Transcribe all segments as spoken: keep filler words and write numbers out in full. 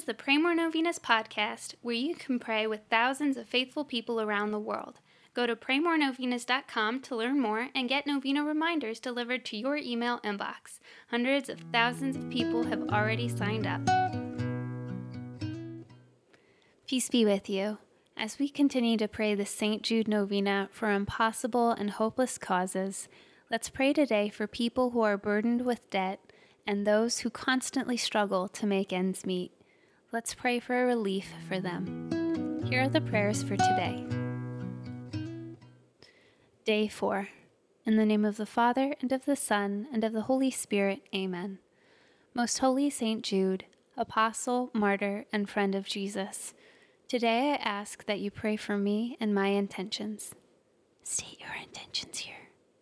the Pray More Novenas podcast, where you can pray with thousands of faithful people around the world. Go to pray more novenas dot com to learn more and get novena reminders delivered to your email inbox. Hundreds of thousands of people have already signed up. Peace be with you. As we continue to pray the Saint Jude Novena for impossible and hopeless causes, let's pray today for people who are burdened with debt and those who constantly struggle to make ends meet. Let's pray for a relief for them. Here are the prayers for today. Day four. In the name of the Father, and of the Son, and of the Holy Spirit, Amen. Most Holy Saint Jude, Apostle, Martyr, and friend of Jesus, today I ask that you pray for me and my intentions. State your intentions here.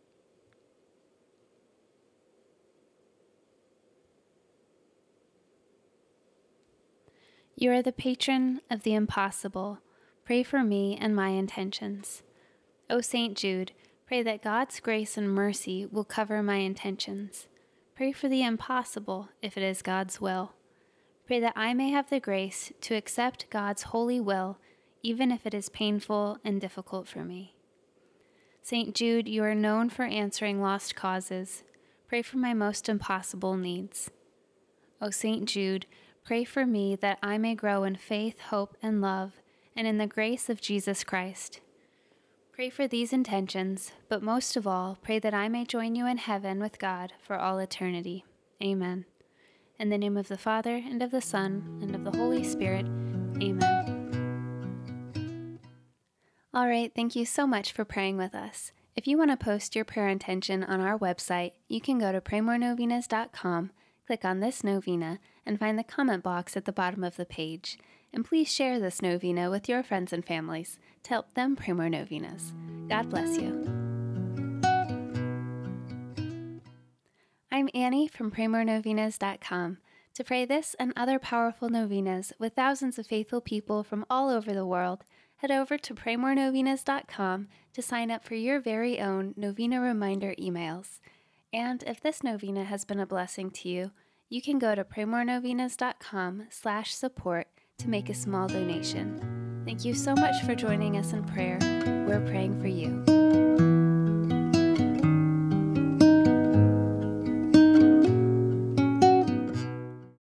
You are the patron of the impossible. Pray for me and my intentions. O Saint Jude, pray that God's grace and mercy will cover my intentions. Pray for the impossible, if it is God's will. Pray that I may have the grace to accept God's holy will, even if it is painful and difficult for me. Saint Jude, you are known for answering lost causes. Pray for my most impossible needs. O Saint Jude, pray for me that I may grow in faith, hope, and love, and in the grace of Jesus Christ. Pray for these intentions, but most of all, pray that I may join you in heaven with God for all eternity. Amen. In the name of the Father, and of the Son, and of the Holy Spirit. Amen. All right, thank you so much for praying with us. If you want to post your prayer intention on our website, you can go to pray more novenas dot com, click on this novena, and find the comment box at the bottom of the page. And please share this novena with your friends and families to help them pray more novenas. God bless you. I'm Annie from pray more novenas dot com. To pray this and other powerful novenas with thousands of faithful people from all over the world, head over to pray more novenas dot com to sign up for your very own novena reminder emails. And if this novena has been a blessing to you, you can go to pray more novenas dot com slash support to make a small donation. Thank you so much for joining us in prayer. We're praying for you.